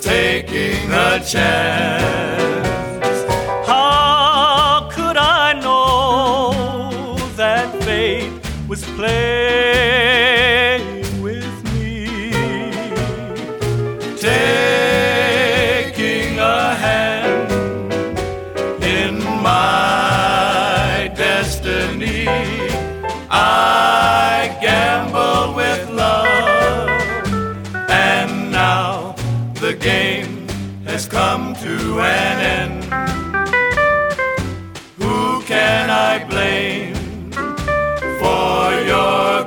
taking a chance. How could I know that fate was playing with me? Taking a hand in my destiny, I gamble with love, and now the game has come to an end. Who can I blame for your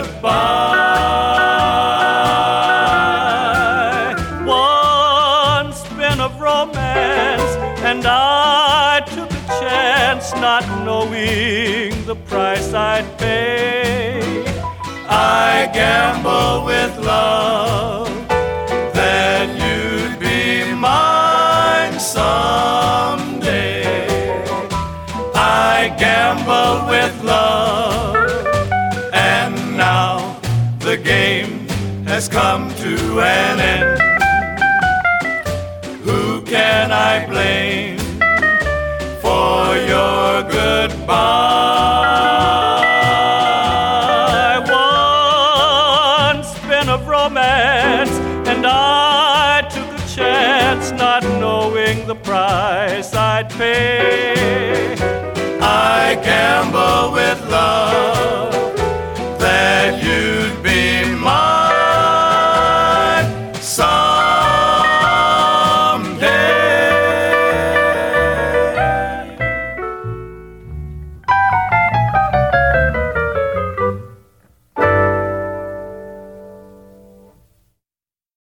goodbye? One spin of romance, and I took a chance, not knowing the price I'd pay. I gamble with love that you'd be mine someday. I gamble with love, and now the game has come to an end. Who can I blame for your goodbye? One spin of romance, and I took a chance, not knowing the price I'd pay. I gamble with love